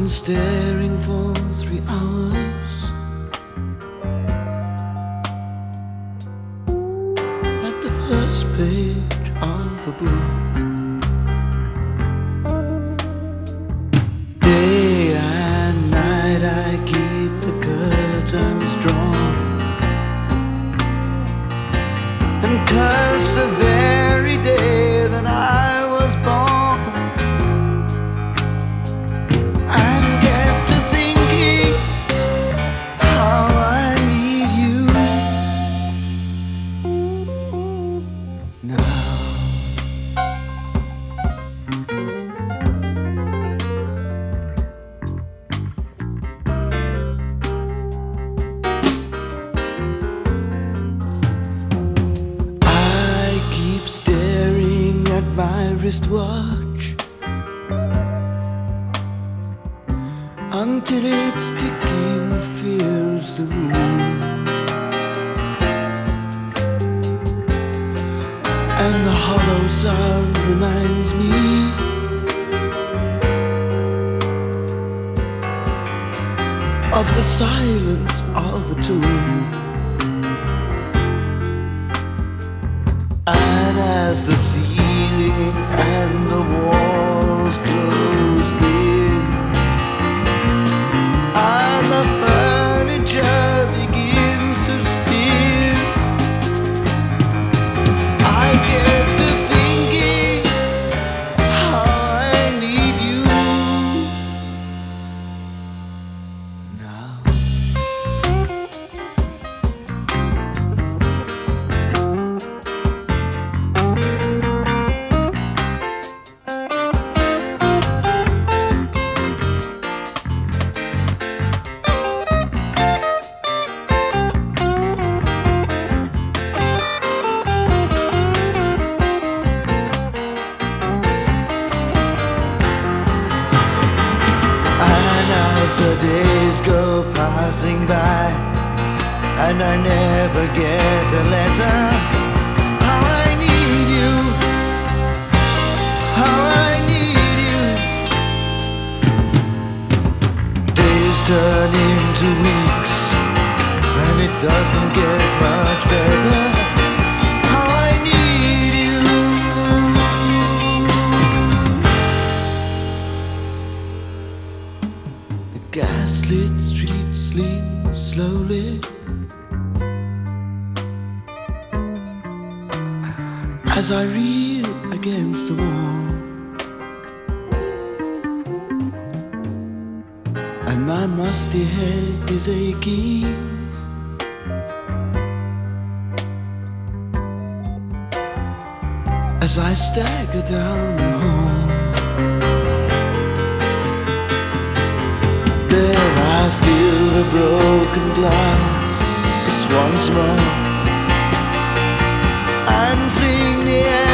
been staring for 3 hours at the first page of a book. Day and night I keep the curtains drawn and curse the very day that I was born, and get to thinking how I need you now. My wristwatch until its ticking fills the room, and the hollow sound reminds me of the silence of a tomb. And as the ceiling and the walls close in, and the furniture begins to spin, I get to thinking how I need you now. The days go passing by, and I never get a letter. How I need you, how I need you. Days turn into weeks, and it doesn't get much better. How I need you. Gaslit streets lean slowly as I reel against the wall, and my musty head is aching as I stagger down the hall. Then I feel the broken glass once more and fling the